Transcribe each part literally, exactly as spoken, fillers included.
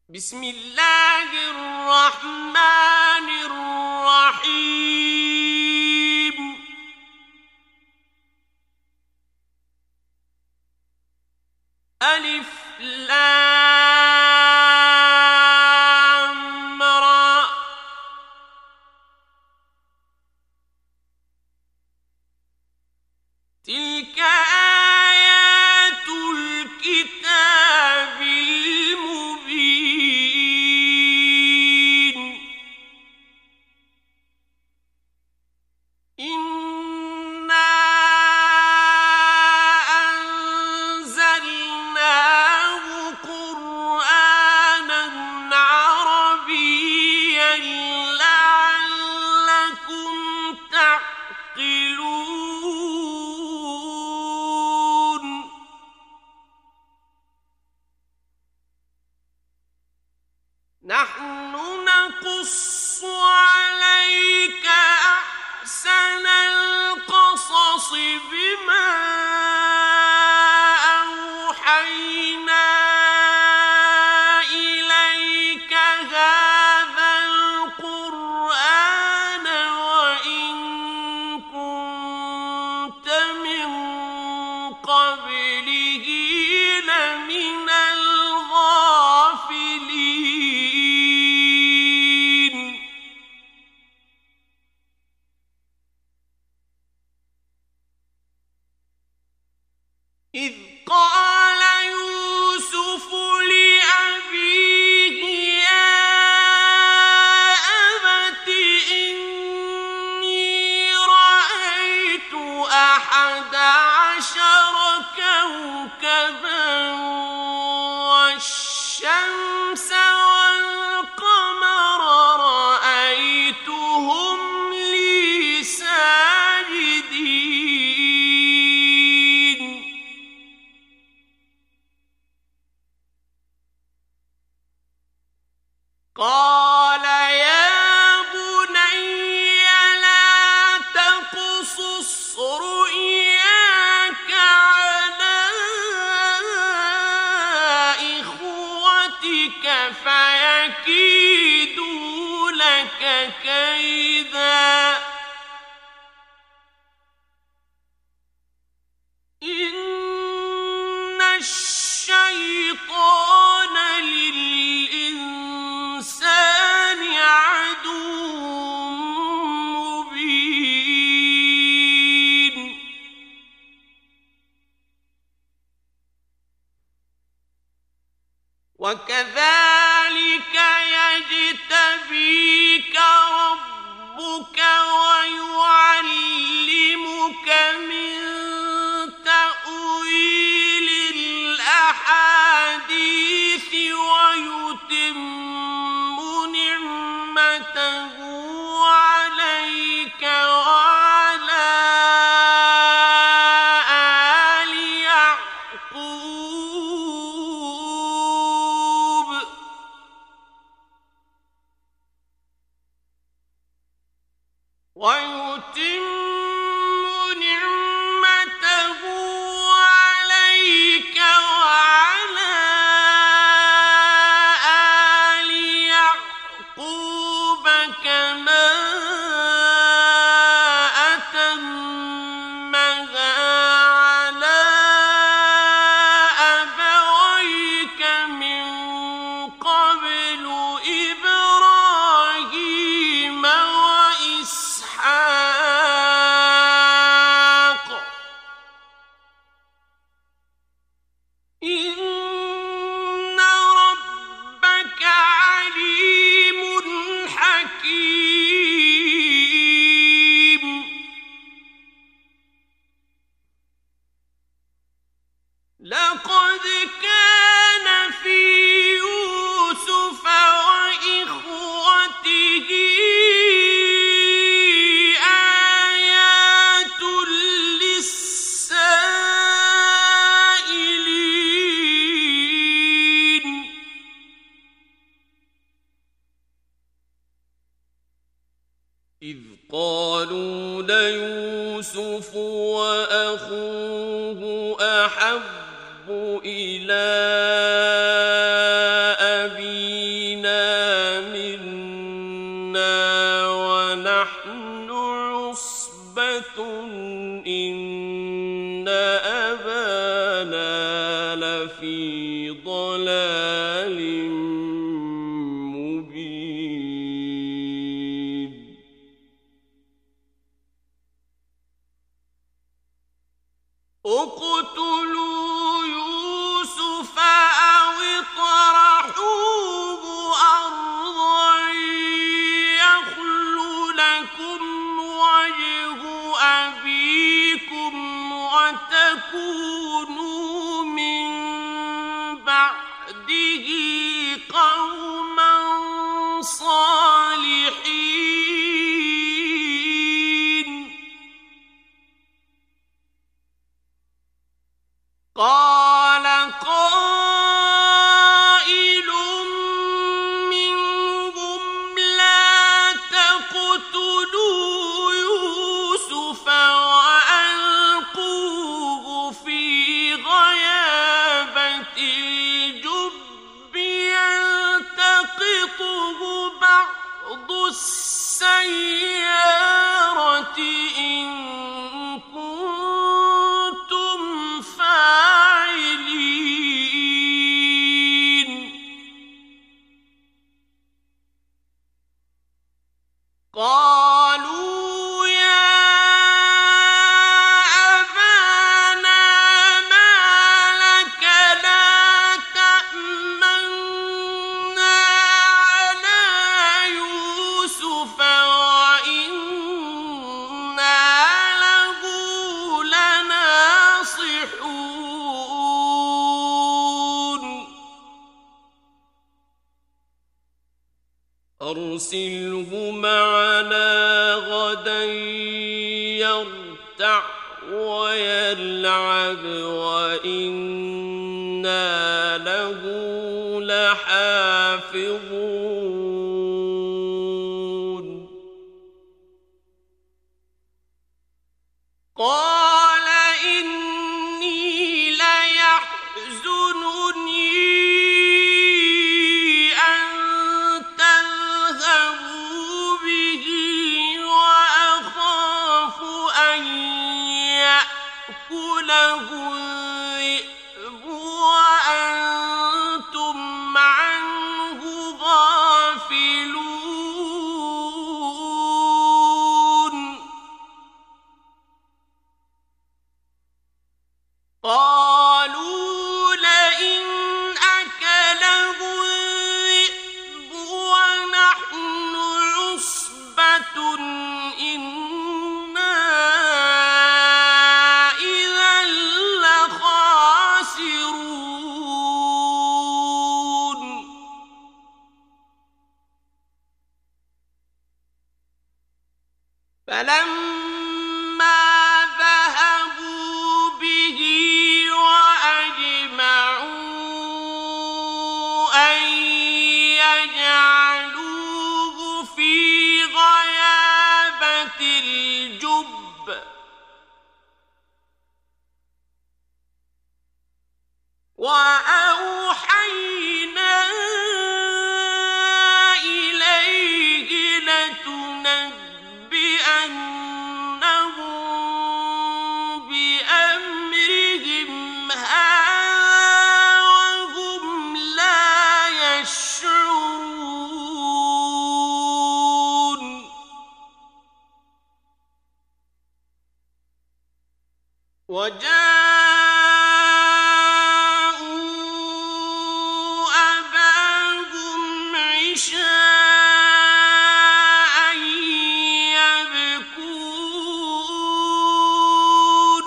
بسم الله الرحمن الرحيم. ألف لام را. تلك آيات الكتاب المبين. إنا أنزلناه قرآنا عربيا لعلكم تعقلون. نحن نقص عليك أحسن القصص بما أوحينا إليك هذا القرآن وإن كنت من قبله لمن الغافلين. إذ قال يوسف لأبيه يا أبت إني رأيت أحد عشر كوكبا والشمس والقمر رأيتهم لي ساجدين. قال يا بني لا تقصص رؤياك على إخوتك فيكيدوا لك كيدا. إن الشيطان للإنسان عدو مبين. وكذلك يجتبيك ربك ويعلمك من تأويل الأحاديث ويتم نعمته عليك وعلى آل يعقوب ويتم نعمته عليك وعلى آل يعقوب كما أتمها على أبويك من قبل إبراهيم وإسحاق. إن ربك عليم حكيم. لقد كان في يوسف وإخوته آيات للسائلين. إذ قالوا ليوسف وأخوه أحب إلى أبيه بعض السيارة إن كنتم فاعلين قالوا يا أبانا ما لك لا تأمنا على يوسف وإنا له لناصحون أرسله معنا غدا يرتع ويلعب وإنا له لحافظون قال إني ليحزنني أن تذهبوا به وأخاف أن يأكله الذئب وأنتم عنه غافلون قالوا لئن أكله الذئب ونحن عصبة إنا إذا لخاسرون فلما ذهبوا به وأجمعوا أن يجعلوه في غيابة الجب وأوحينا إليه لتنبئنهم بأمرهم هذا وهم لا يشعرون وجاءوا أباهم عشاء يبكون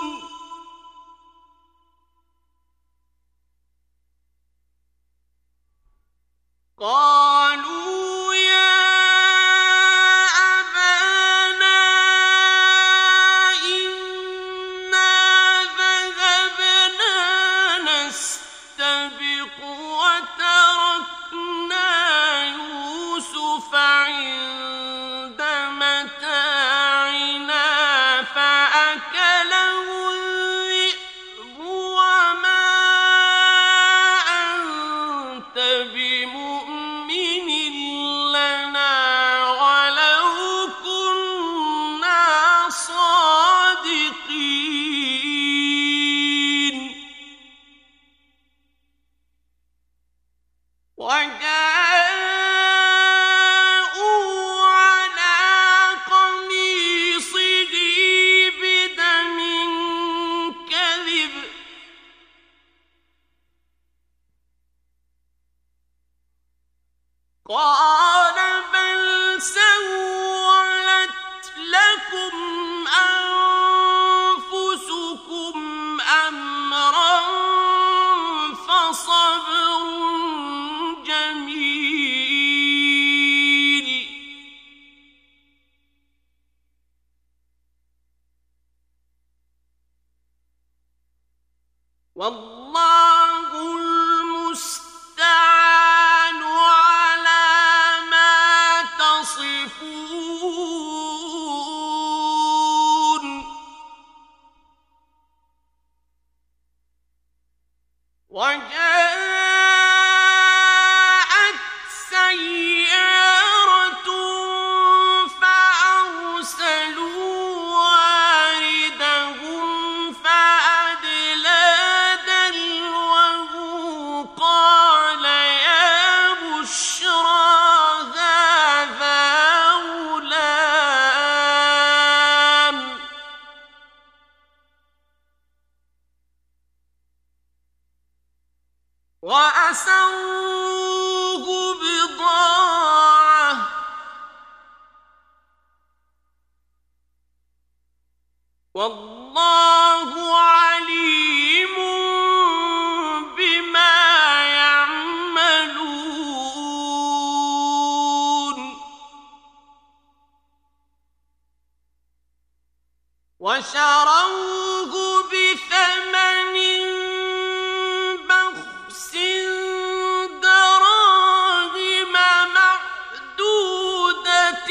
قالوا يا أبانا إنا ذهبنا نستبق وتركنا يوسف عند متاعنا فأكله الذئب وما أنت بمؤمن لنا ولو كنا صادقين وجاءوا على قميصه بدم كذب قال بل سولت لكم أنفسكم أمرا فصبر جميل والله المستعان على وأسروه بضاعة والله عليم بما يعملون وشروه بثمن بخس دراهم معدودة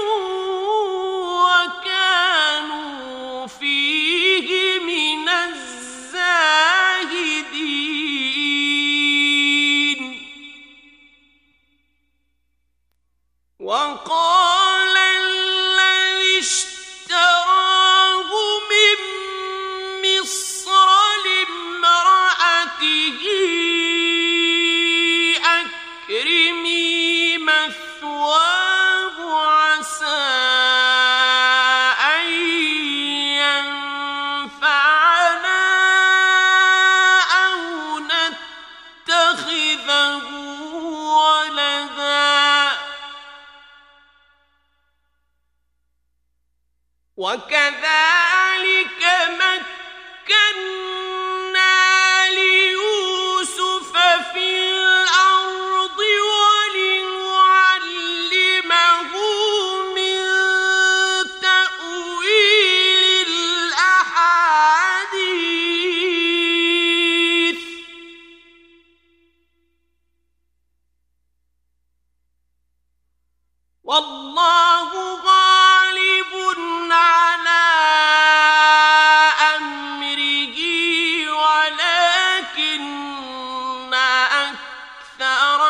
وكانوا فيه من الزاهدين وقال الذي اشتراه من مصر لامرأته أكرمي مثواه عسى أن ينفعنا أو نتخذه ولدا وكذلك مكنا ليوسف في الأرض ولنعلمه من تأويل الأحاديث والله غالب على أمره ولكن أكثر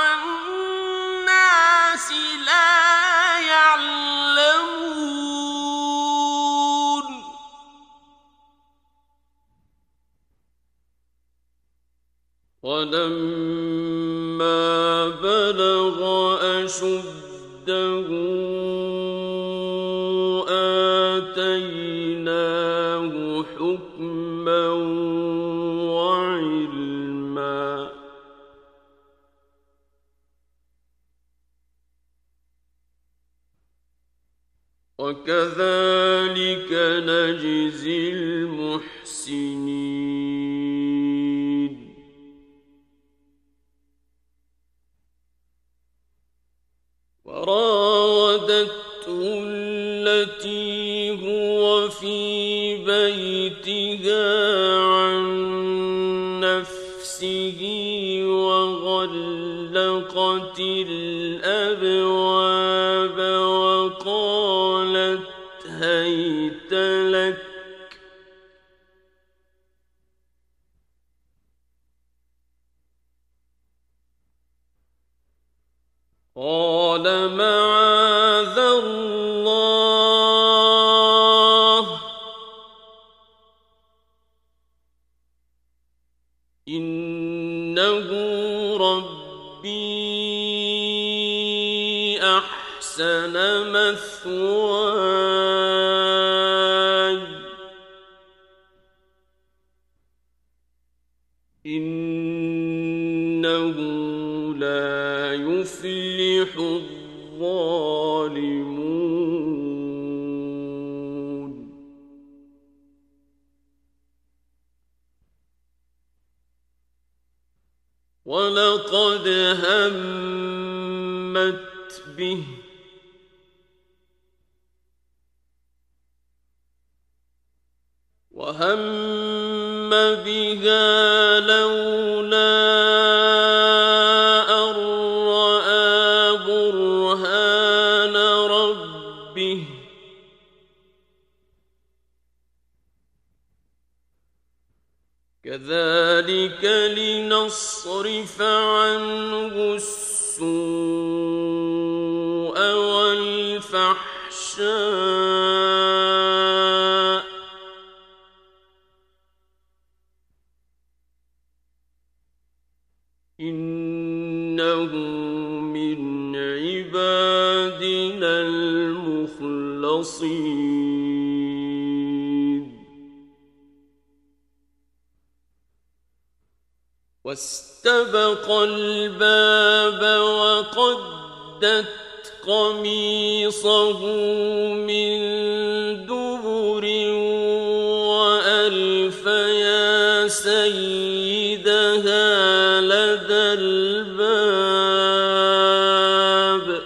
الناس لا يعلمون ولما بلغ أشده آتيناه حكما وعلما وكذلك نجزي المحسنين وراودته التي هو في بيتها عن نفسه وغلقت الأبواب وقالت هيت لك قال معاذ الله إنه ربي أحسن مثواي إنه لا يفلح الظالمون ولقد همت به وهم بها لولا أن رأى برهان ربه كذلك لنصرف عنه السوء والفحشاء إنه من عبادنا المخلصين واستبق الباب وقدت قميصه من دبر وألف يا سيدها لدى الباب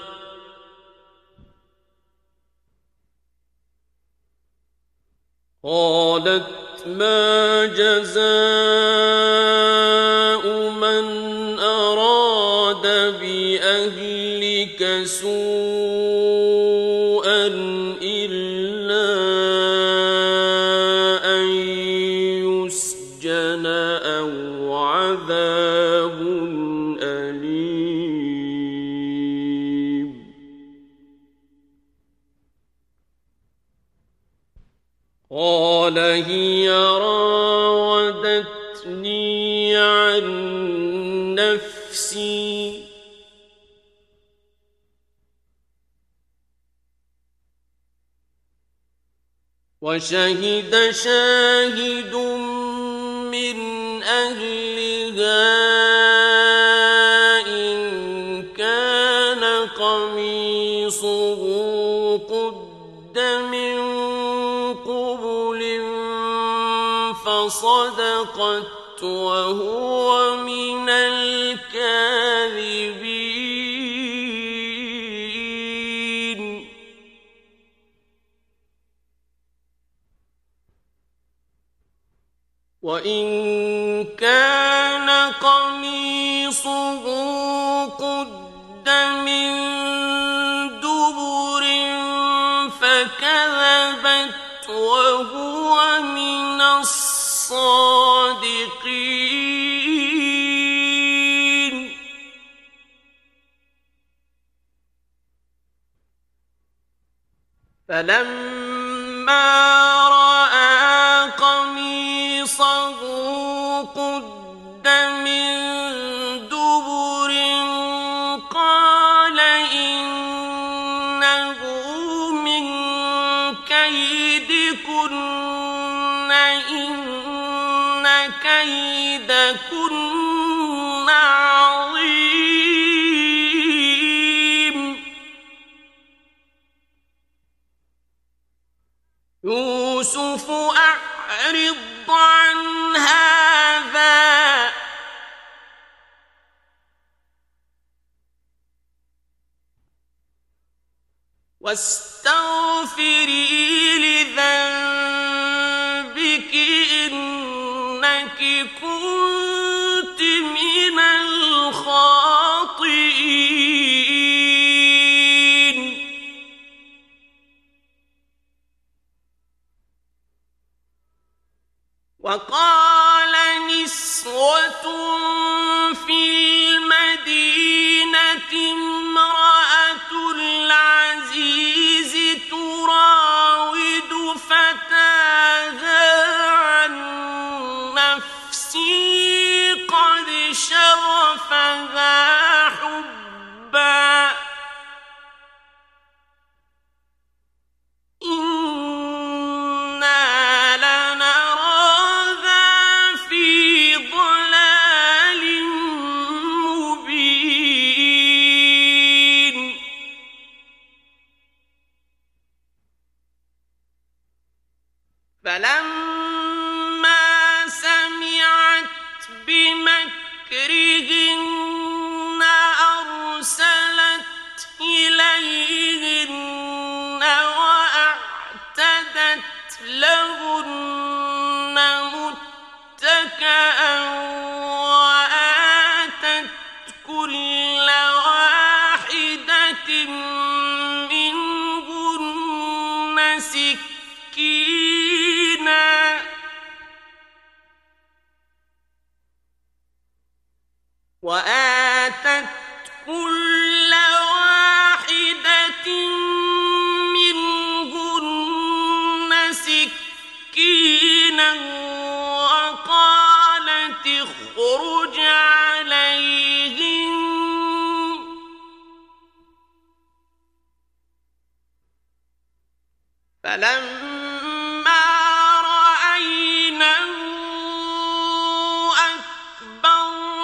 قالت ما جزاء من أراد بأهلك سوءا إلا أن يسجن أو عذاب أليم قال هي راودتني عن نفسي وشهد شاهد من أهلها إن كان قميصه قد من قبل فصدقت وهو من الكاذبين وإن كان قميصه قد من دبر فكذبت وهو من الصادقين فلما رأى قميصه قد من دبر قال إنه من كيدكن إن كيدكن عظيم يوسف أعرض عن هذا واستغفري لذنبك إنك كنت من الخاطئين وقال نسوة في المدينة امرأة العزيز تراود فتاها عن نفسه قد شغفها حبا إنا لنراها في ضلال مبين فلما سمعت بمكرهن أرسلت إليهن وأعتدت لهن متكئا وآتت كل واحدة منهن سكينا وآتت كل واحدة منهن سكينا وقالت اخرج عليهن فلما رأينه أكبرنه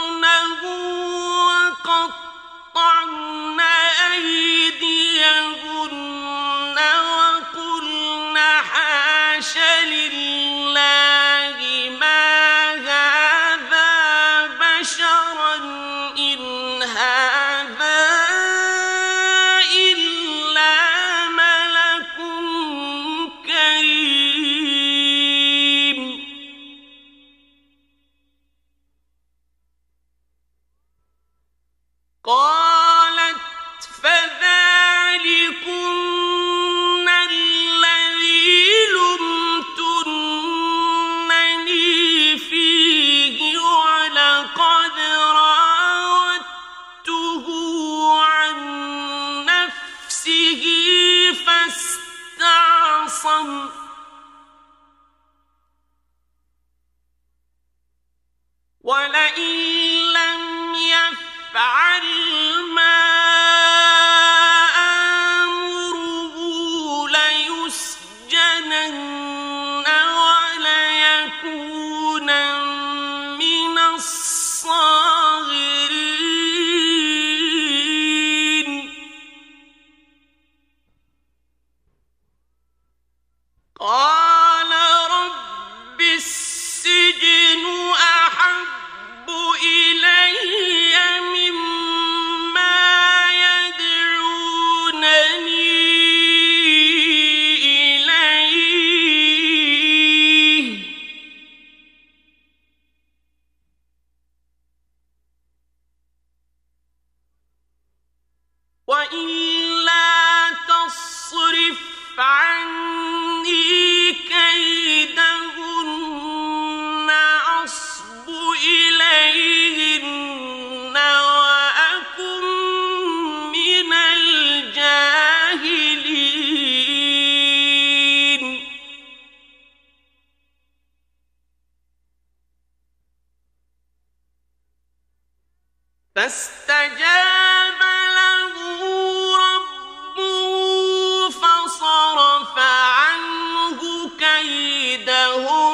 فاستجاب له ربه فصرف عنه كيدهم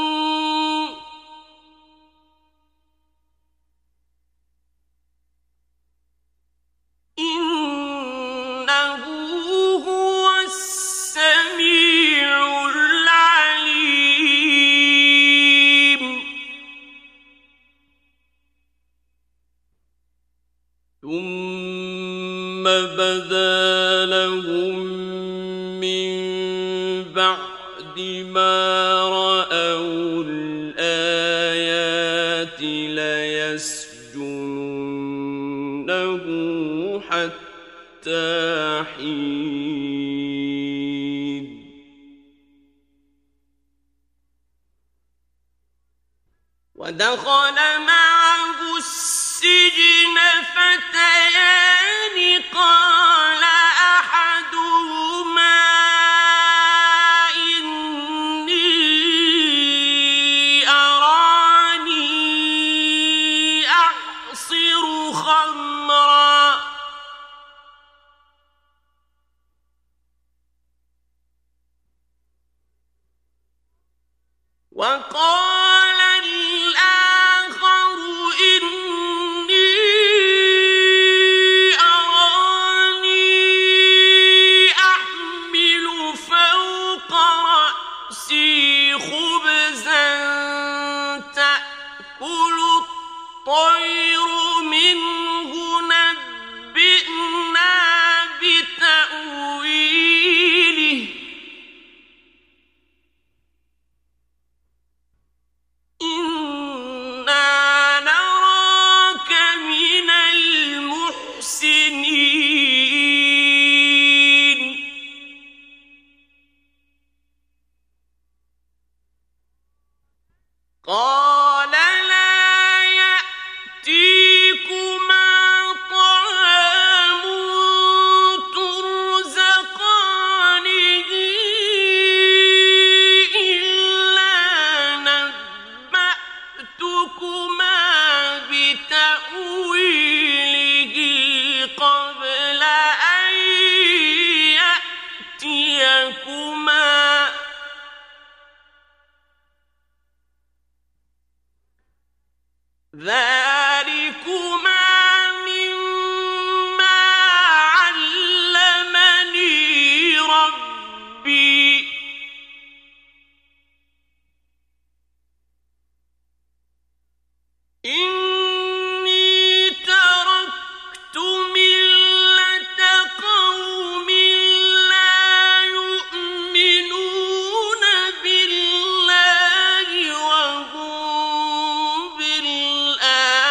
إنه هو السميع العليم. ثم بدا لهم من بعد ما رأوا الآيات ليسجننه حتى حين. ودخل معه السجن فتيان قال أحدهما إني أراني أعصر خمرا وقال الآخر إني أراني أحمل فوق رأسي خبزا تأكل الطير منه نبئنا بتأويله إنا نراك من المحسنين. قال لا يأتيكما طعام ترزقانه إلا نبأتكما بتأويله قبل أن يأتيكما ذلكما مما علمني ربي إني تركت ملة قوم لا يؤمنون بالله وهم بالآخرة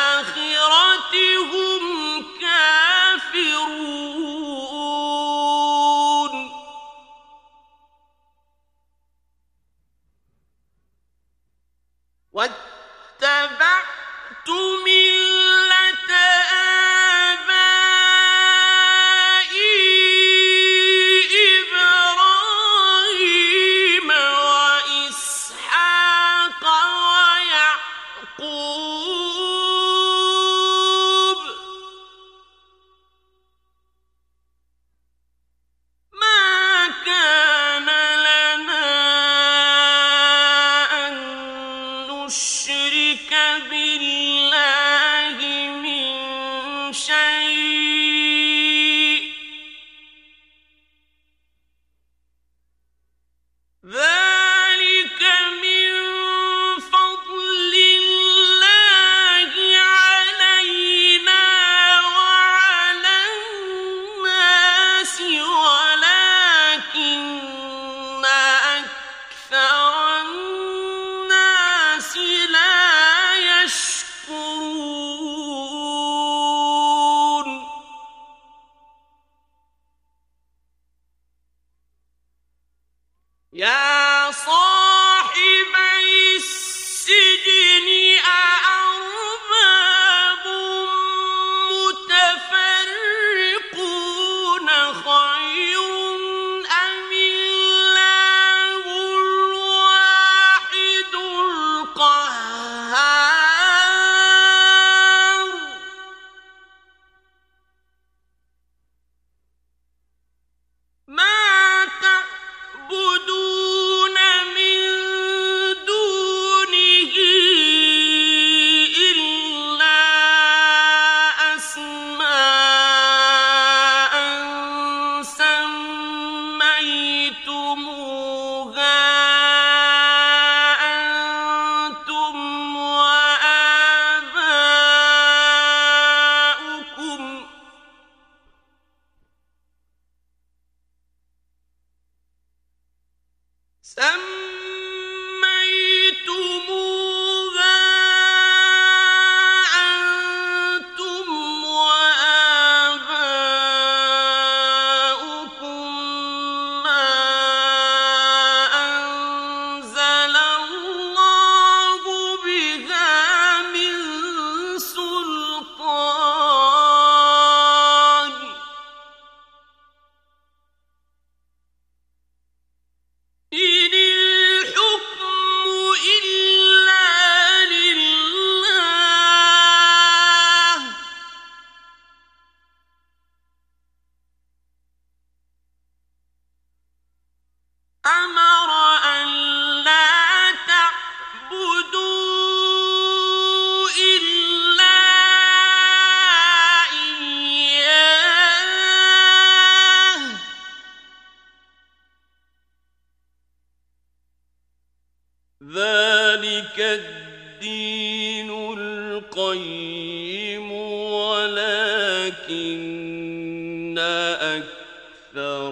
سميتموها أنتم وآباؤكم ما أنزل الله بها من سلطان إن الحكم إلا لله أمر أن لا تعبدوا إلا إياه ذلك الدين القيم ولكن أكثر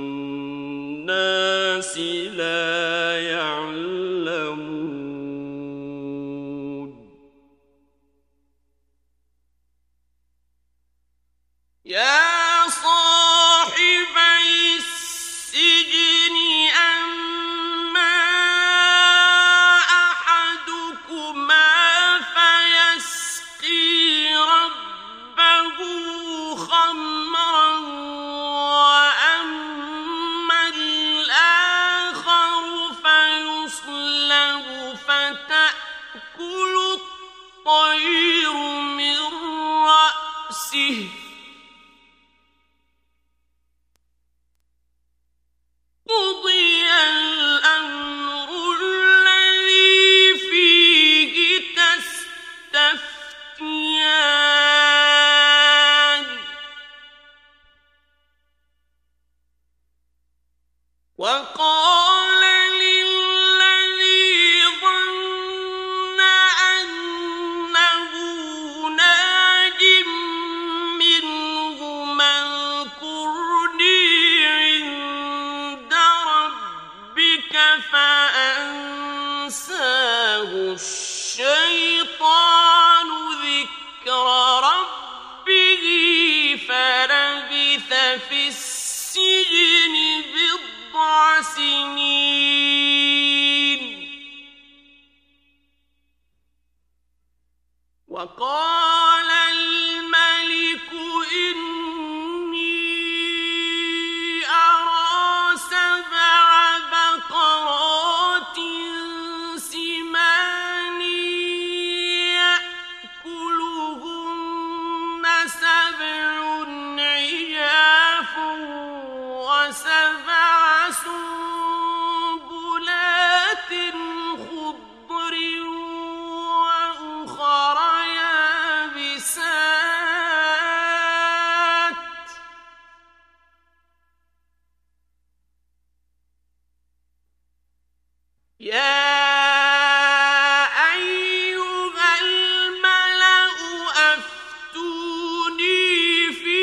الناس لا يعلمون يا صاحبي السجن أما أحدكما فيسقي ربه خمرا وأما الآخر فيصلب فتأكل الطير من رأسه قضي الأمر الذي فيه تستفتيان وقال للذي ظن أنه ناج منهما اذكرني عند ربك فأنساه الشيطان ذكر ربه فلبث في السجن بضع سنين وقال الملك إني أرى سبع بقرات سمان يأكلهن سبع عجاف وسبع سنبلات خضر وأخر يابسات يا أيها الملأ أفتوني في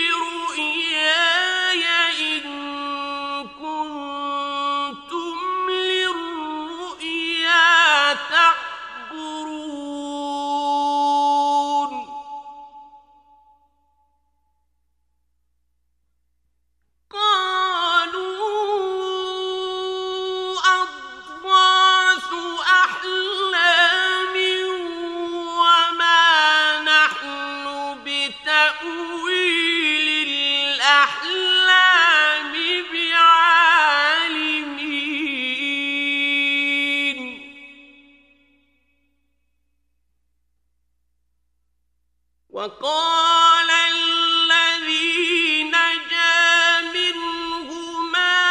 رؤياي إن كنتم للرؤيا تعبرون قالوا أضغاث أحلام وما نحن بتأويل الأحلام بعالمين وقال الذي نجا منهما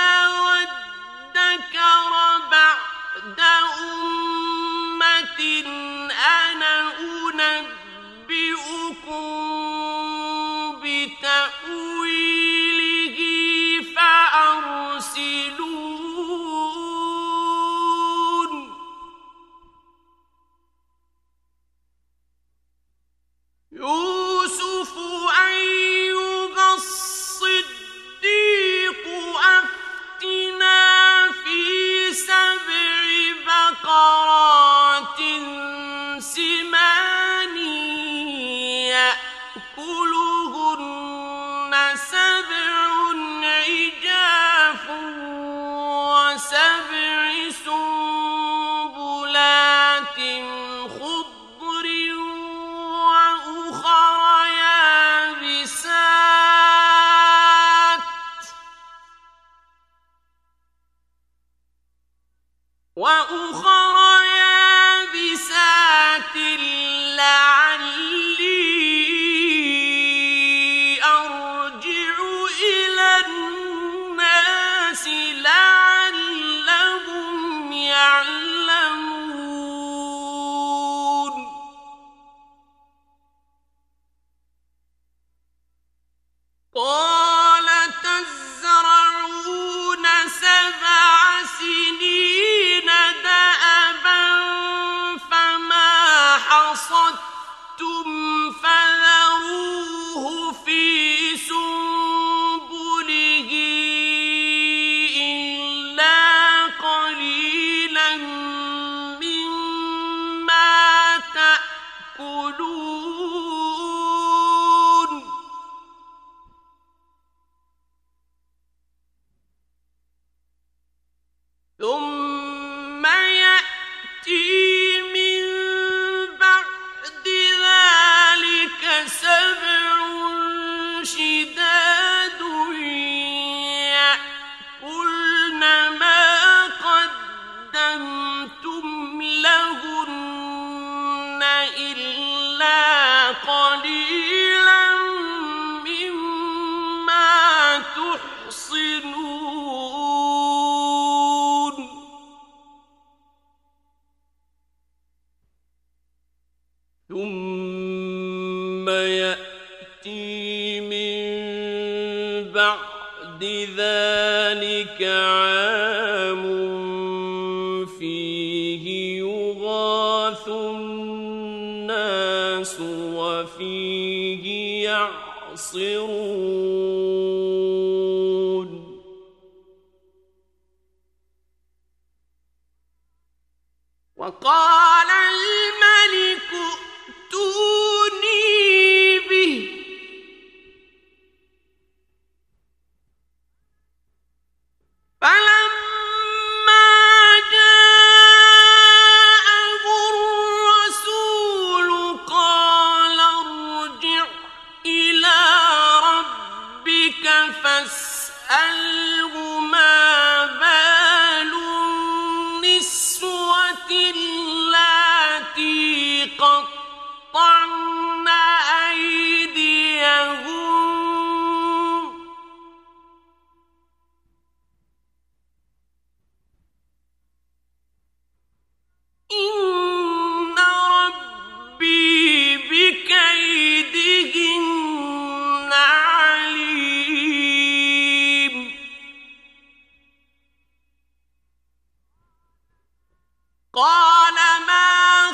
وادكر بعد أمة أنا أنبئكم بتأويله سبع سنبلات خضر وأخر يابسات وأخر يابسات لعلي أرجع إلى الناس لعلهم يعلمون قال تزرعون سبع سنين دأبا فما حصدتم فذروه في سنبله إلا قليلا مما تأكلون ثم يأتي من بعد ذلك سبع شداد يأكلن ما قدمتم لهن إلا قليلا مما تحصنون ثم يأتي من بعد ذلك عام فيه يغاث الناس وفيه يعصرون وقال الملك ائتوني به فلما جاءه الرسول قال ارجع إلى ربك فاسأله ما بال النسوة اللاتي قطعن أيديهن إن ربي بكيدهن عليم قال ما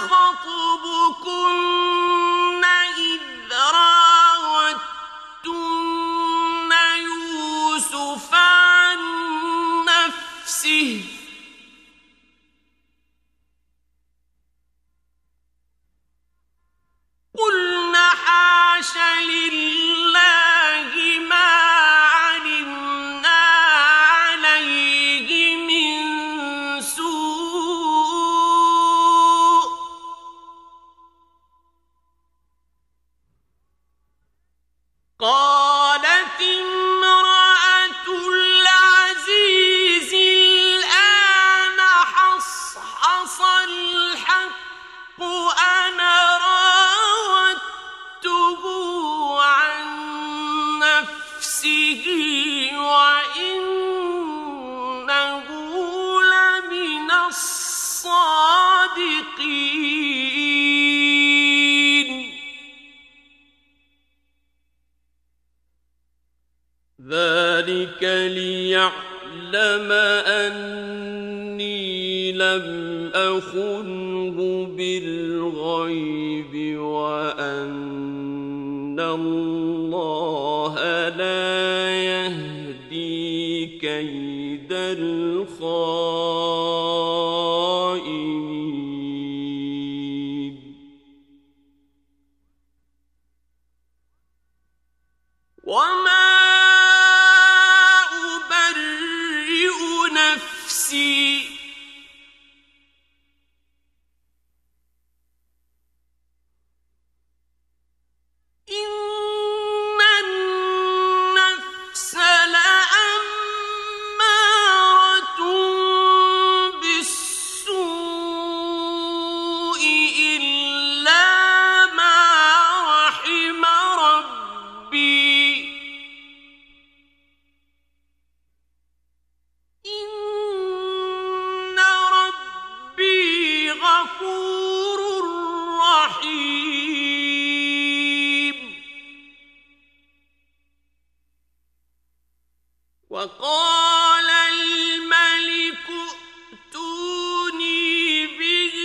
خطبكن إذ راوتن يوسف عن نفسه قلنا حاش لله ما علمنا عليه من سوء قالت امرأة العزيز الآن حصحص الحق أنا راودته عن نفسه وإنه لمن الصادقين ذلك ليعلم أني لم أخنه بالغيب وأن الله لا يهدي كيد الخائنين وما أبرئ نفسي وقال الملك ائتوني به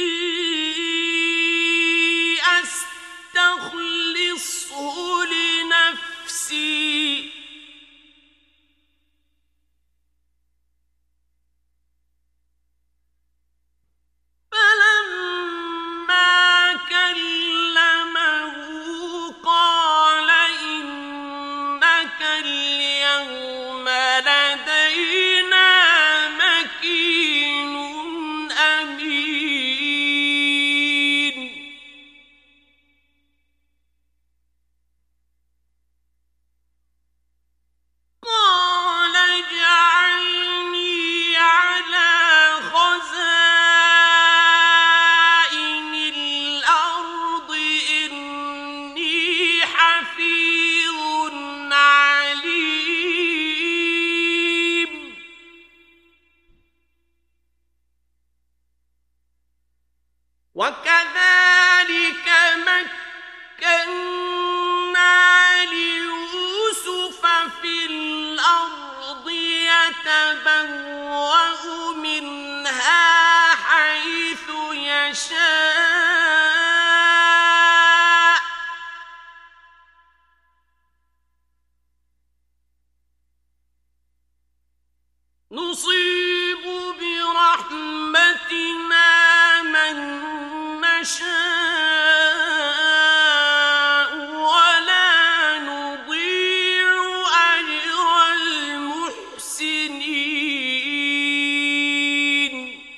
أستخلصه لنفسي فلما كلمه قال إنك اليوم لدينا مكين أمين قال اجعلني على خزائن الأرض إني حفيظ عليم وكذلك مكنا ليوسف في الأرض يتبوأ منها حيث يشاء نصيب برحمتنا من نشاء ولا نضيع أجر المحسنين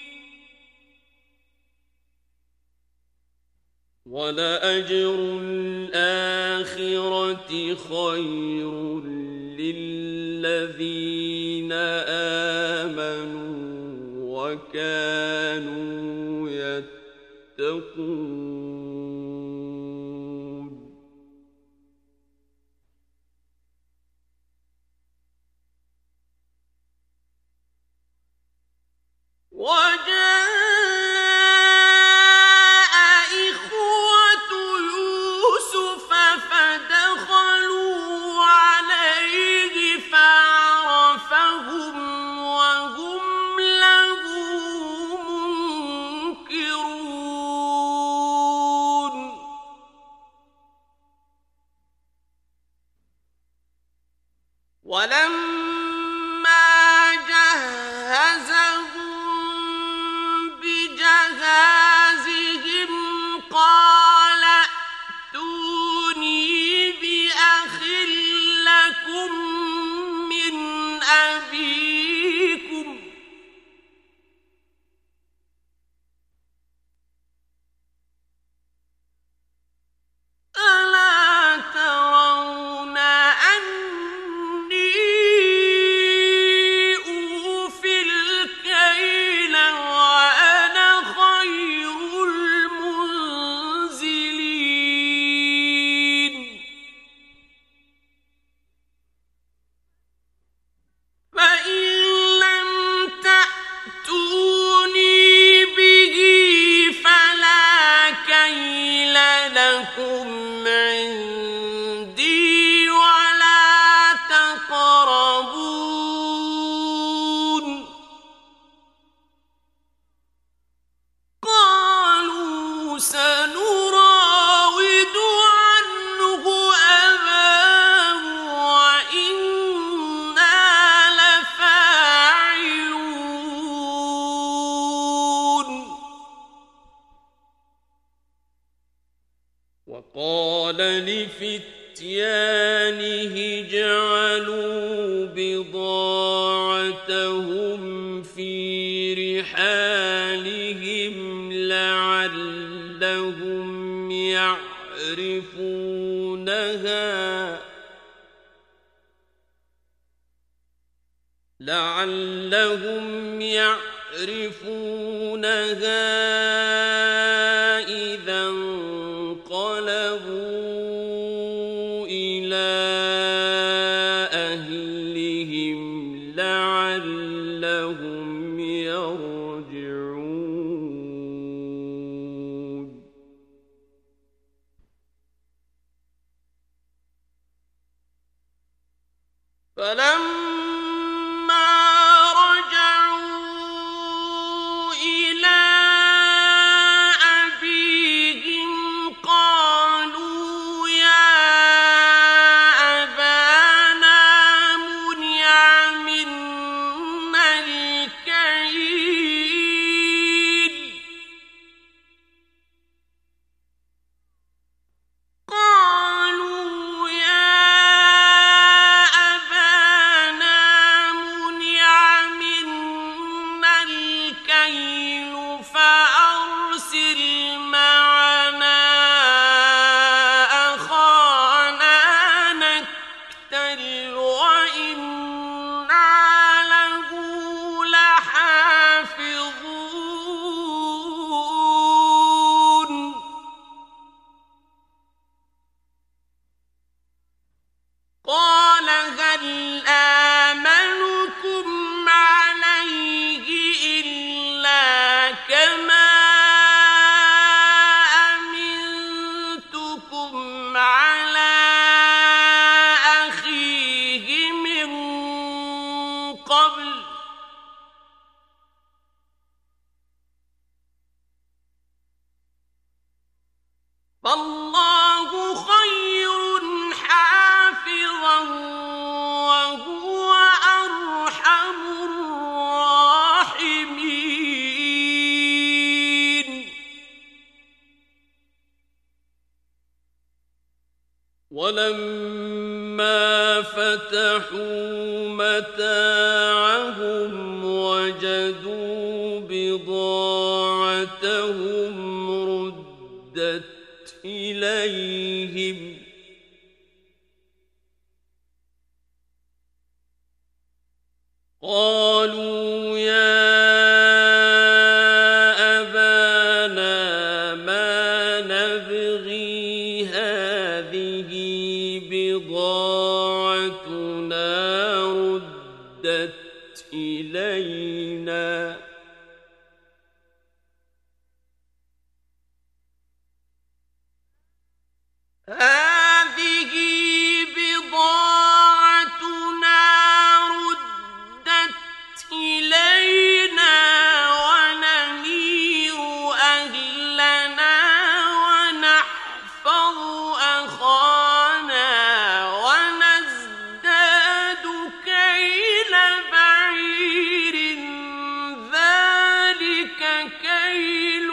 ولأجر الآخرة خير للذين آمنوا وكانوا يتقون وجاء إخوة يوسف فدخلوا عليه فعرفهم وهم له منكرون ولما جهزهم بجهازهم قال ائتوني بأخ لكم من أبيكم ألا ترون أني أوفي الكيل وأنا خير المنزلين فإن لم تأتوني به فلا كيل لكم عندي ولا تقربون قالوا سنراود عنه أباه وإنا لفاعلون وقال لفتيانه اجعلوا بضاعتهم في رحالهم لعلهم يعرفونها لعلهم يعرفونها إذا انقلبوا إلى أهلهم لعلهم يرجعون فلما قبل فالله خير حافظا وهو أرحم الراحمين. ولما فتحوا متاعهم وجدوا بضاعتهم ردت إليهم قالوا يا أبانا ما نبغي هذه بضاعتنا ردت إلينا هذه بضاعتنا ردت إلينا ونمير أهلنا ونحفظ أخانا ونزداد كيل بعير ذلك كيل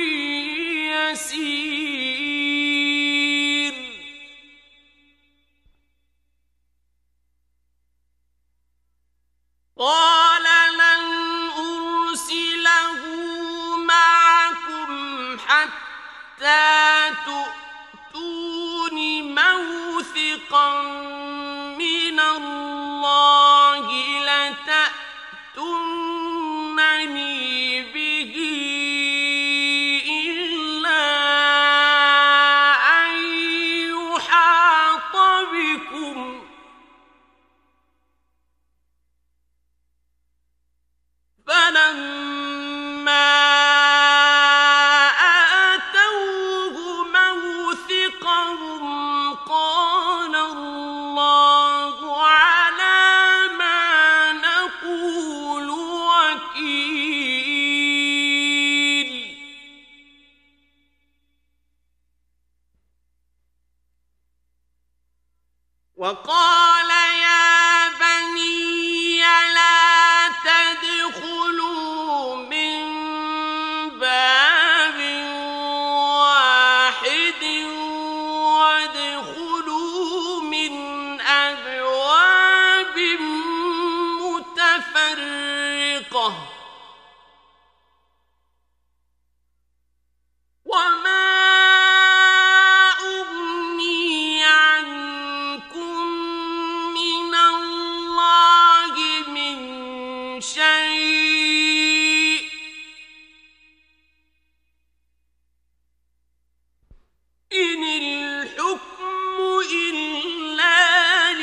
يسير. قال لن أرسله معكم حتى تؤتون موثقا من الله لتأتونني به إلا أن يحاط بكم فلما آتوه موثقهم قال الله على ما نقول وكيل. وقال يا بني لا تدخلوا من باب واحد وادخلوا من أبواب متفرقة وما أغني عنكم من الله من شيء إن الحكم إلا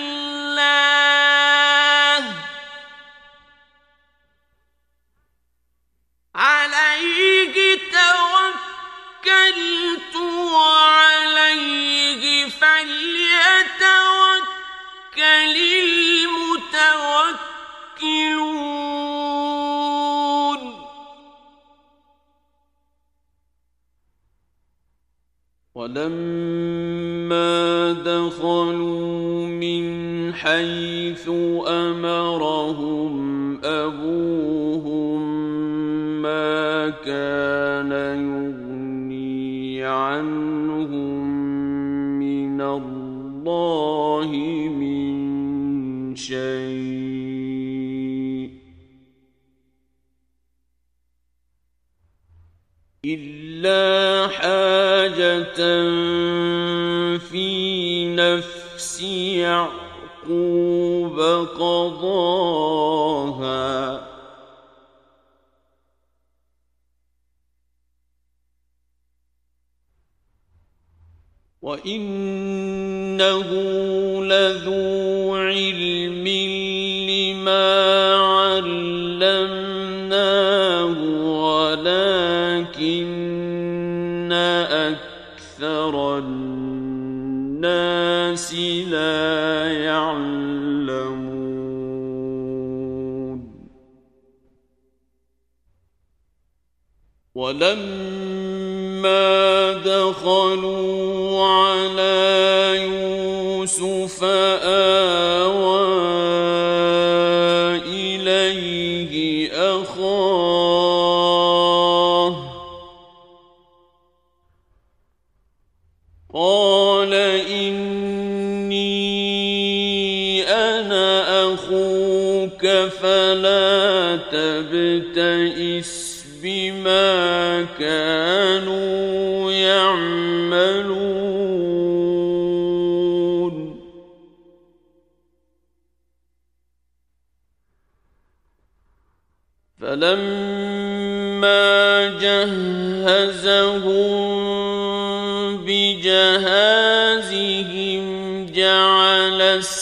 لله عليه توكلت وعليه فليتوكل المتوكلون. ولما دخلوا من حيث أمرهم أبوهم ما كان يغني عنهم من الله من شيء إلا حاجة في نفس يعقوب قضاها وإنه لذو علم لما علمناه ولكن أكثر الناس لا يعلمون. ولما دخلوا على يوسف آوى إليه أخاه قال إني أنا أخوك فلا تبتئس بما كانوا يعملون فلما جهزهم بجهازهم جعل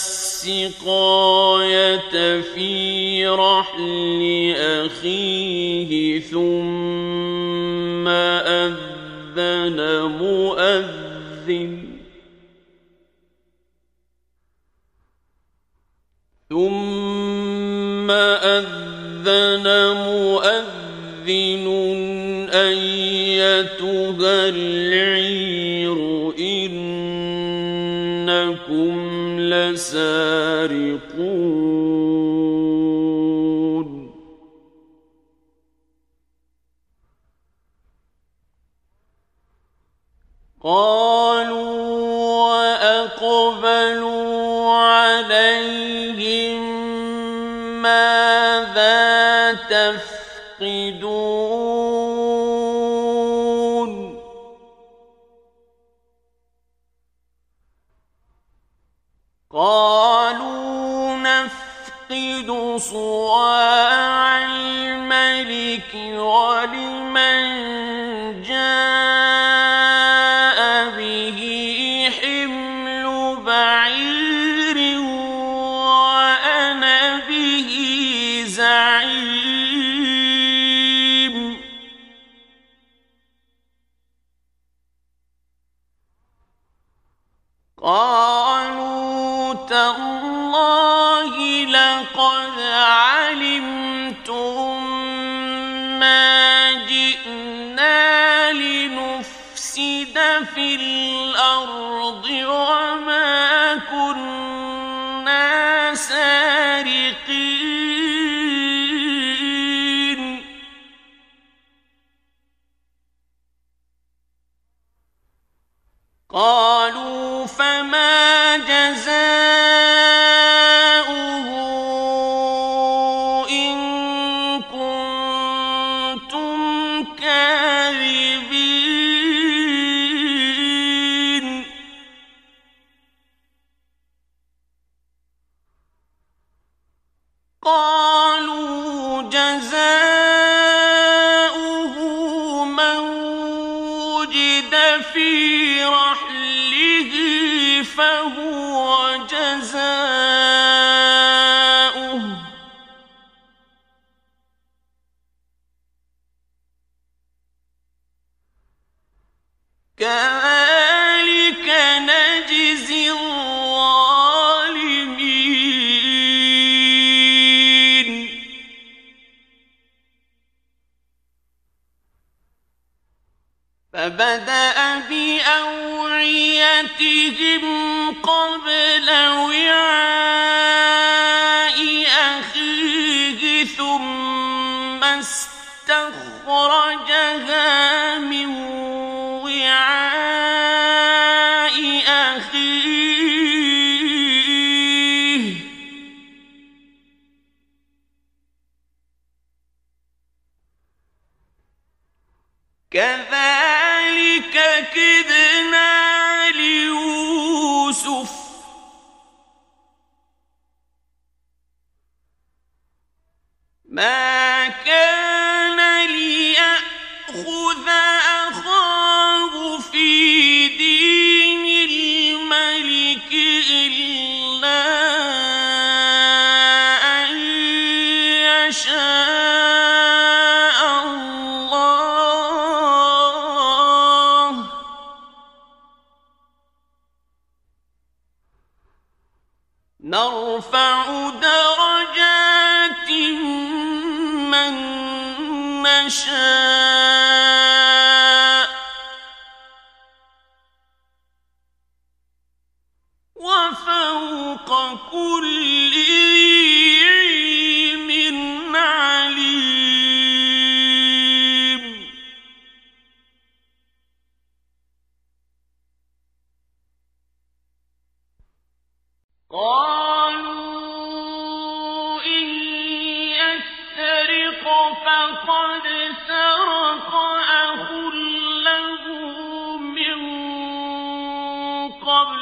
السقاية في رحل أخيه ثم أذن مؤذن ثم أذن مؤذن أيتها العير إنكم لسارقون قالوا وأقبلوا عليهم ماذا تفقدون قالوا نفقد صواع الملك ولمن جاء به حمل بعير وأنا به زعيم قالوا تالله لقد علمتم ما جئنا لنفسد في الأرض وما كنا سارقين قالوا فما جزاؤه إن كنتم كاذبين قالوا جزاؤه من وجد في رحله فهو جزاؤه كذلك نجزي الظالمين فبدأ بأوعيتهم قبل وعاء أخيه ثم استخرجها من وعاء أخيه كذلك كدنا ليوسف ما كان ليأخذ أخاه في دين الملك إلا أن يشاء الله نرفع درجات من نشاء فقد سرق أخ له من قبل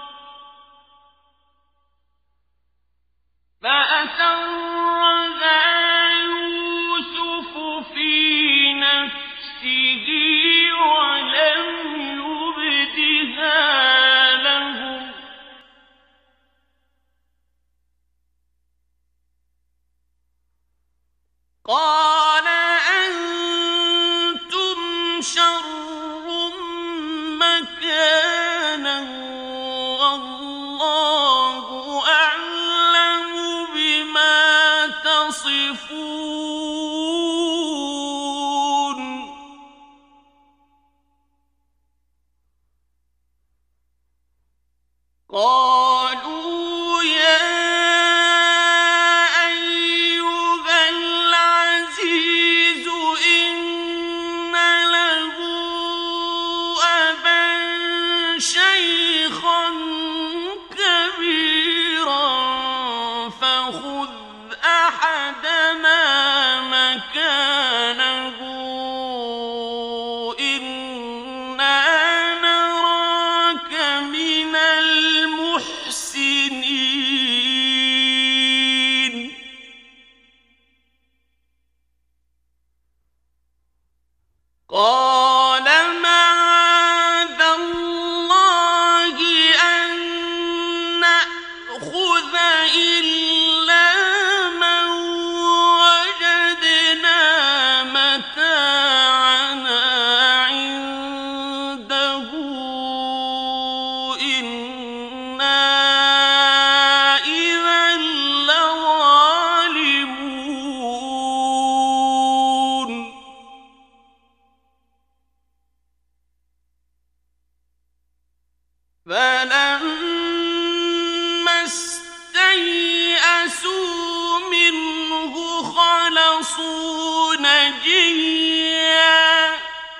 فأسرها يوسف في نفسه ولم يبدها لهم قال أنتم شر مكانا والله أعلم بما تصفون قالوا يا شيخا كبيرا فخذ أحدنا مكانه إنا نراك من المحسنين قال معاذ الله أن نأخذ إلا من وجدنا متاعنا عنده إنا إذا لظالمون فلما استيئسوا منه خلصوا نجيا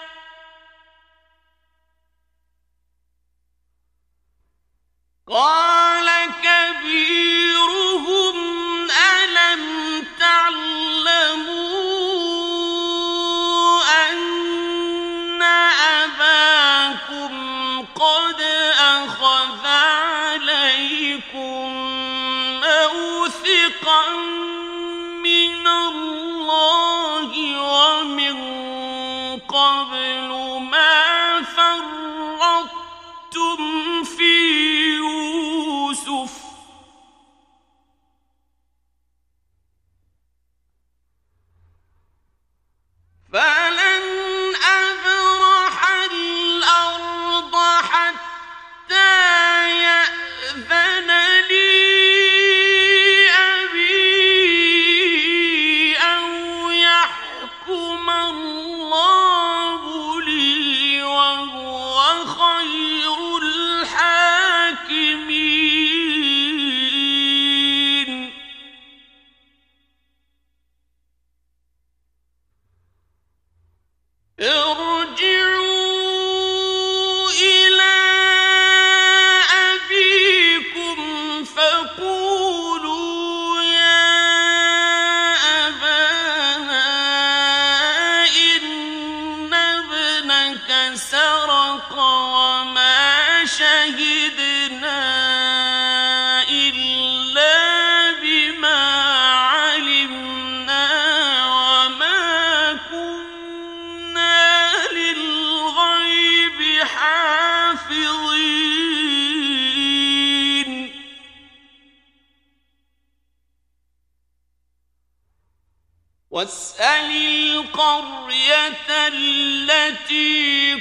قال كبيرهم ألم تعلموا أن أباكم قد أخذ عليكم موثقا من الله ومن قبل ما فرطتم في يوسف فلن أبرح الأرض حتى يأذن لي أبي أو يحكم الله لي وهو خير الحاكمين ارجعوا إلى أبيكم فقولوا يا أبانا إن ابنك سرق وما شهدنا إلا بما علمنا وما كنا للغيب حافظين واسأل القرية التي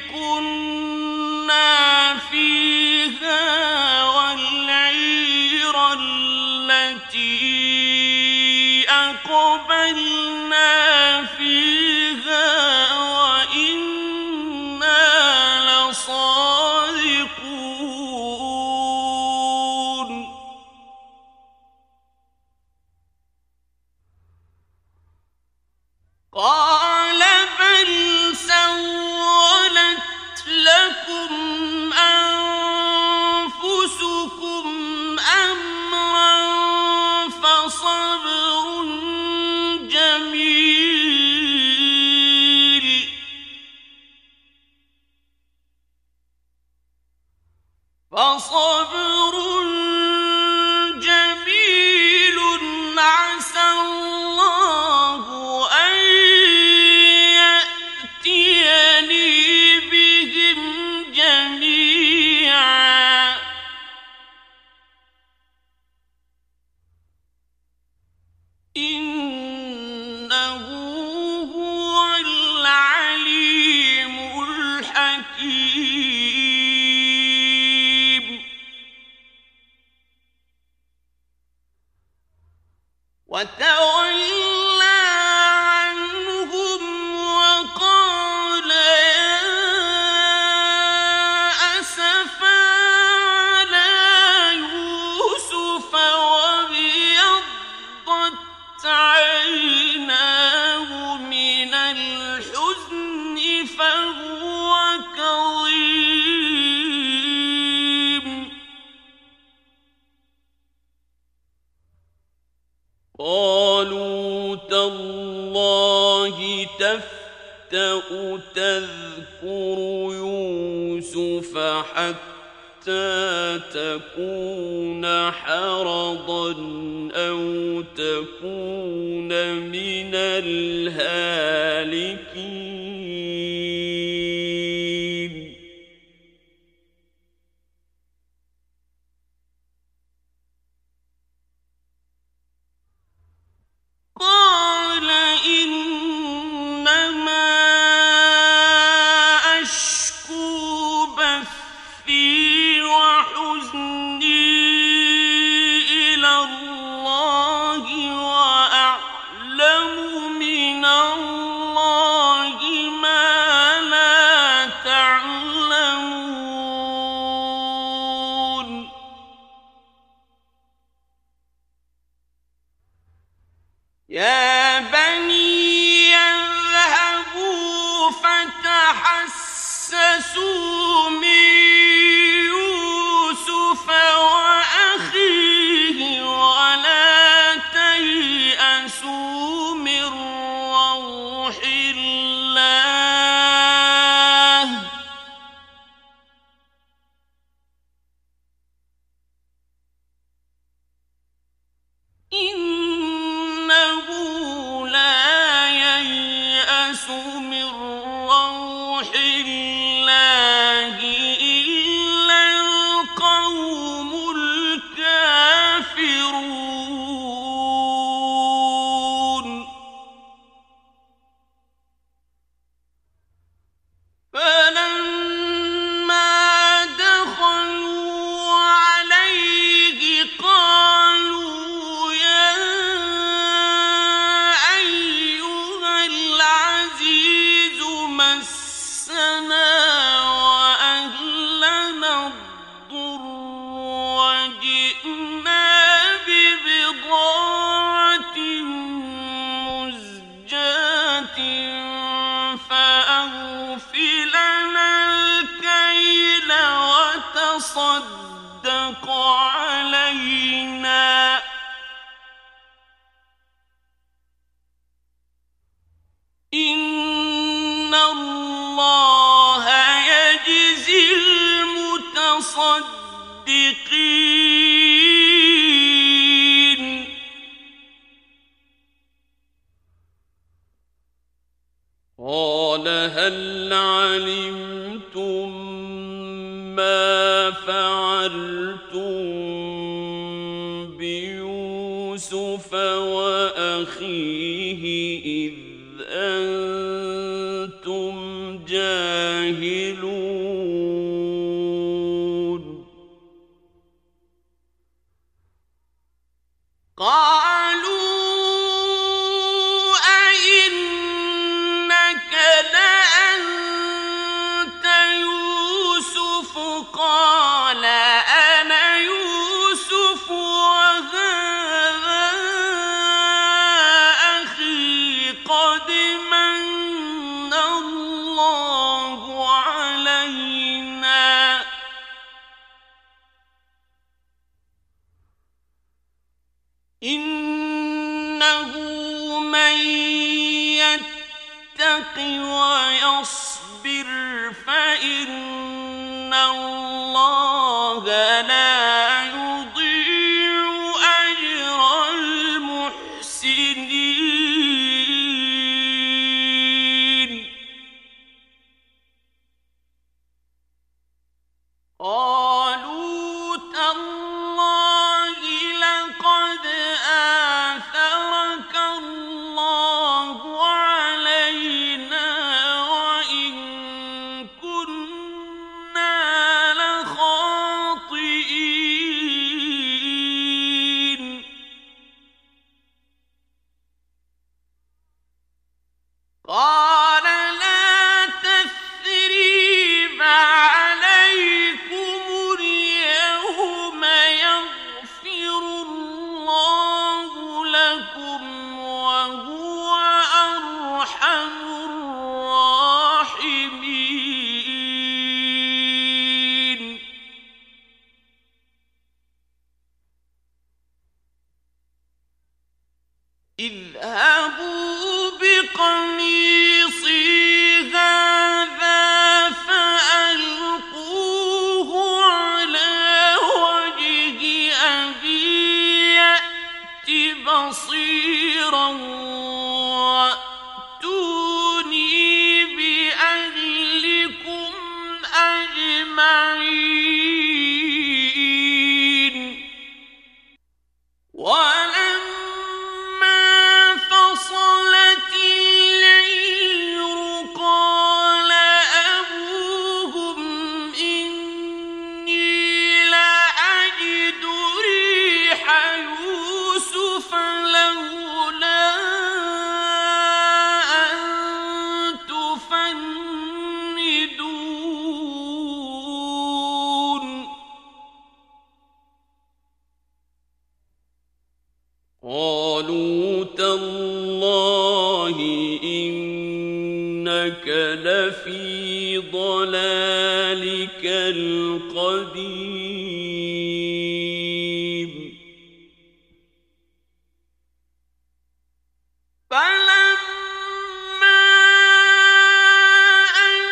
كنا فيها والعير التي أقبلنا فيها وإنا لصادقون قال بل سولت لكم أنفسكم أمرا فصبر جميل وتولى عنهم وقال يا أسفا على يوسف وابيضت عيناه من الحزن فهو كظيم قالوا تالله تفتأ تذكر يوسف حتى تكون حرضا أو تكون من الهالكين قال إنما أشكو بثي وحزني إلى الله وأعلم من الله ما لا تعلمون يا بني اذهبوا فتحسسوا من يوسف وأخيه ولا تيأسوا من روح الله إنه لا ييأس من روح الله إلا القوم الكافرون فلما دخلوا عليه قالوا يا أيها العزيز مسنا وأهلنا الضر وجئنا ببضاعة مزجاة فأوف لنا الكيل وتصدق علينا إن الله يجزي المتصدقين قال هل علمتم ما فعلتم بيوسف وأخيه إذ أنتم جاهلون قالوا أئنك لأنت يوسف قال أنا يوسف وهذا أخي قد من الله علينا إنه من يتق ويصبر فإن الله لا يضيع أجر المحسنين قالوا تالله لقد آثرك الله علينا وإن كنا لخاطئين اذهبوا بقميصي هذا فألقوه على وجه أبي يأت بصيرا وأتوني بأهلكم أجمعين. قالوا تالله إنك لفي ضلالك القديم. فلما أن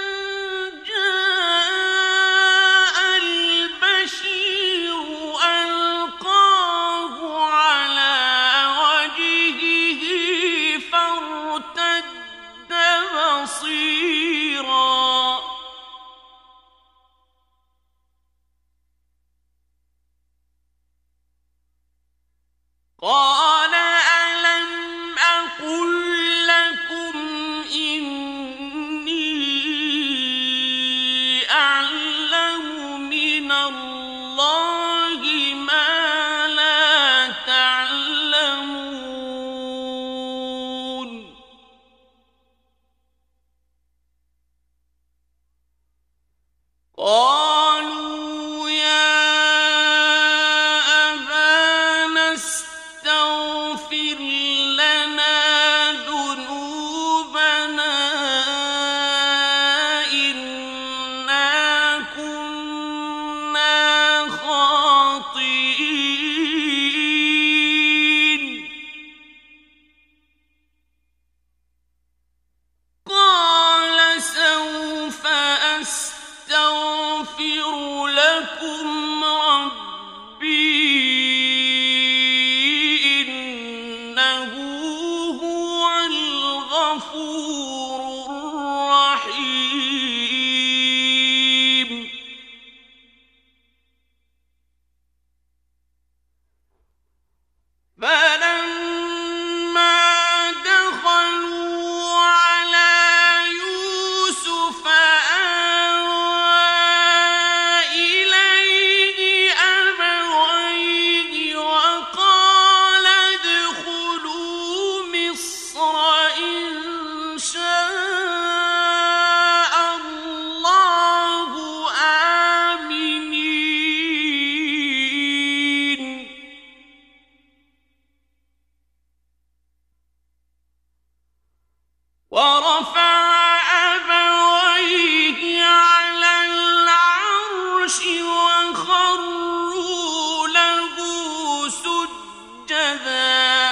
جاء البشير ألقاه على وجهه فارتد بصيرا قال ألم أقل لكم إني أعلم من الله ما لا تعلمون. قالوا يا أبانا استغفر لنا ذنوبنا إنا كنا خاطئين. قال سوف أستغفر لكم ربي إنه هو الغفور الرحيم. فلما دخلوا على يوسف آوى إليه أبويه وقال ادخلوا مصر إن شاء الله آمنين. ورفع أبويه على العرش وخروا له سجدا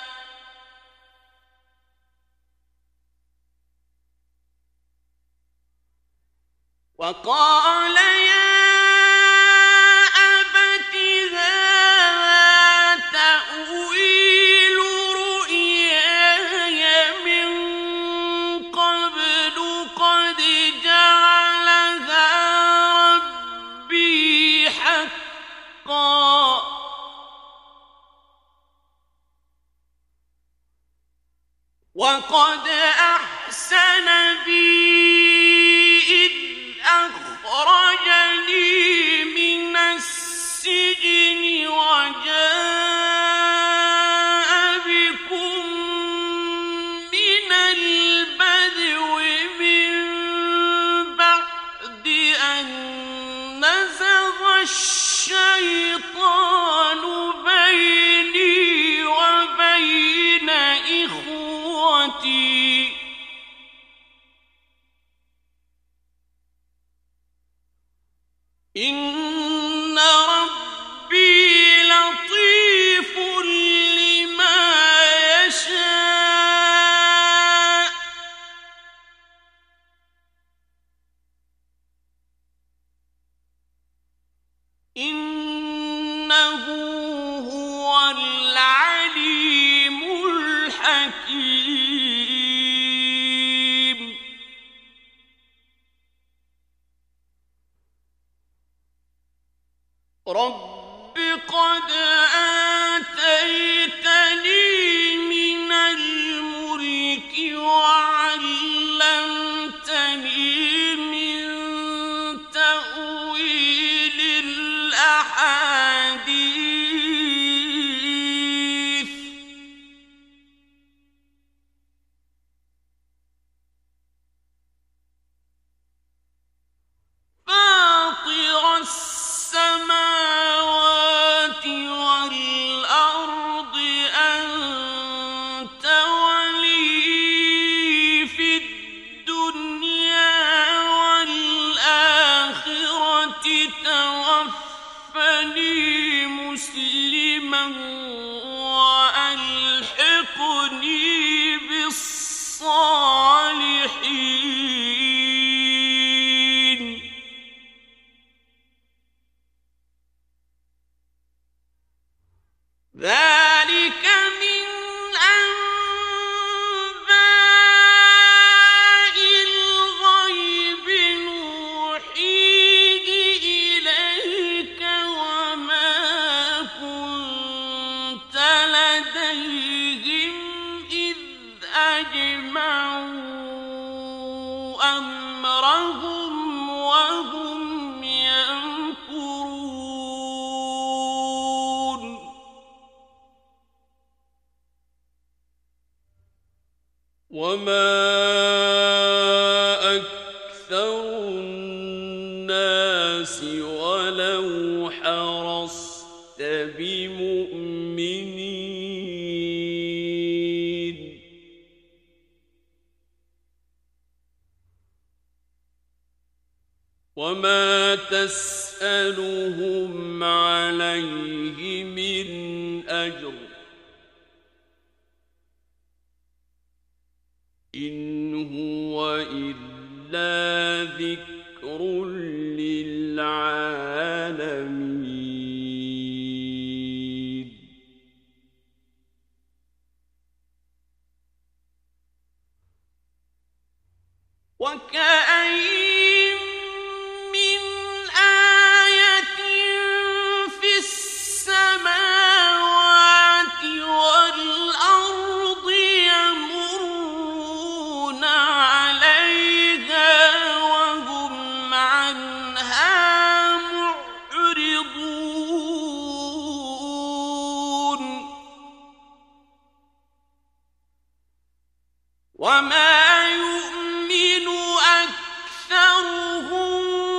وقال يا أبت هذا تأويل رؤياي من قبل قد جعلها ربي حقا وقد أحسن بي إذ أخرجني من السجن وجاء بكم من البدو من بعد أن نزغ الشيطان بيني وبين إخوتي إن ربي لطيف لما رب قد آتيتني من الملك وعلمتني من تأويل الأحاديث فاطر السماوات والأرض أنت ولي في الدنيا والآخرة توفني مسلما وألحقني بالصالحين ذلك من أنباء الغيب نوحيه إليك وما كنت لديهم إذ أجمعوا أمرهم وهم يمكرون وما أكثر الناس ولو حرصت بمؤمنين وما تسألهم عليه من أجر إن هو إلا ذكر للعالمين وكأين من آية في السماوات والأرض يمرون عليها وهم عنها معرضون وما يؤمن أكثرهم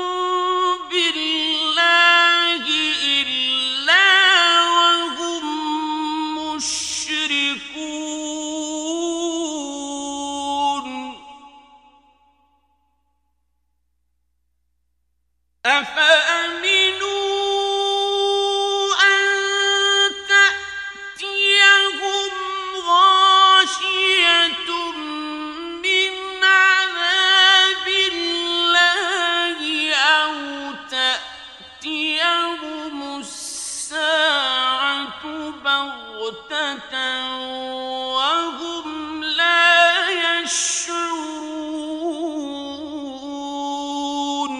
بالله إلا وهم مشركون أفأمنوا أن تأتيهم غاشية من عذاب الله أو تأتيهم الساعة بغتة وهم لا يشعرون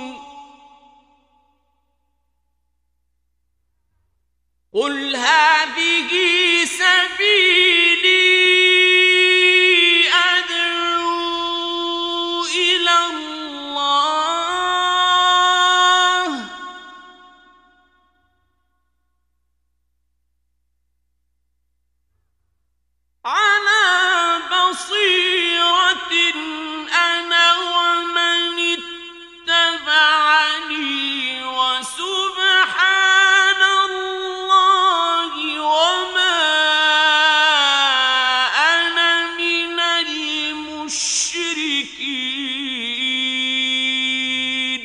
قل هذه سبيلي أدعو إلى الله على بصيرة أنا ومن اتبعني وسبحان الله وما أنا من المشركين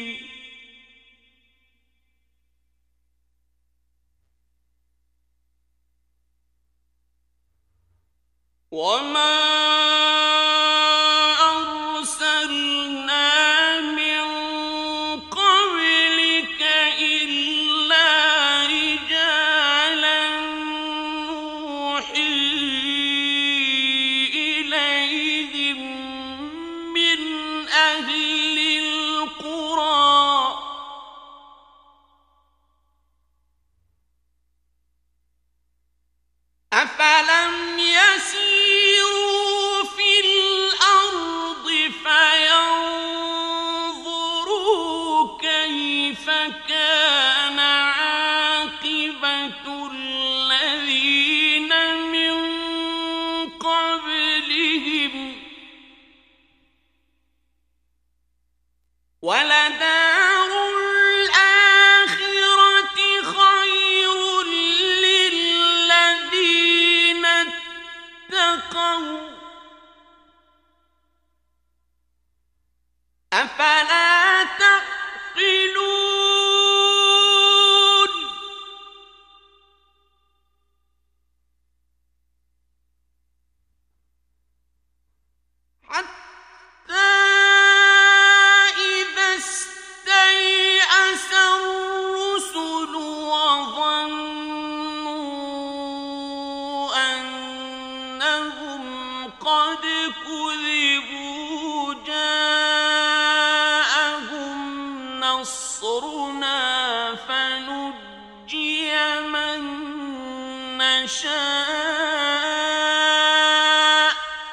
وما أرسلنا من قبلك إلا رجالا نوحي إليهم من أهل القرى وَلَدَارُ الْآخِرَةِ خَيْرٌ لِّلَّذِينَ اتَّقَوْا ۗ أَفَلَا تَعْقِلُونَ حَتَّى إِذَا اسْتَيْأَسَ الرُّسُلُ وَظَنُّوا أَنَّهُمْ قَدْ كُذِبُوا جَاءَهُمْ نَصْرُنَا فَنُجِّيَ مَن نَّشَاءُ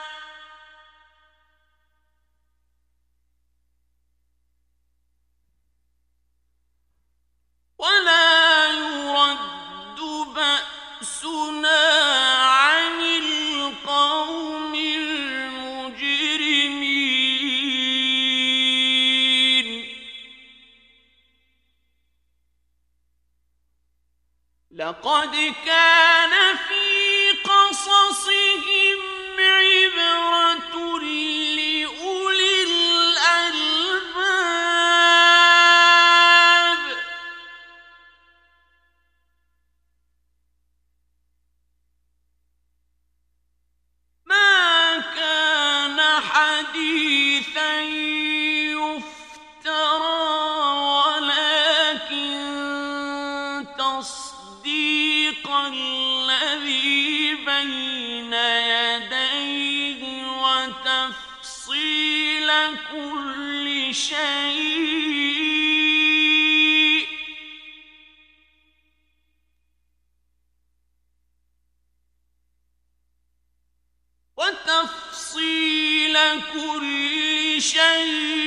وَلَا يُرَدُّ بَأْسُنَا عَنِ الْقَوْمِ الْمُجْرِمِينَ لَقَدْ كَانَ فِي قَصَصِهِمْ عِبْرَةٌ لِّأُولِي الْأَلْبَابِ مَا كَانَ حَدِيثًا يُفْتَرَىٰ وَلَٰكِن تَصْدِيقَ الَّذِي بَيْنَ يَدَيْهِ وَتَفْصِيلَ كُلِّ شَيْءٍ وَتَفْصِيلَ كُلِّ شَيْءٍ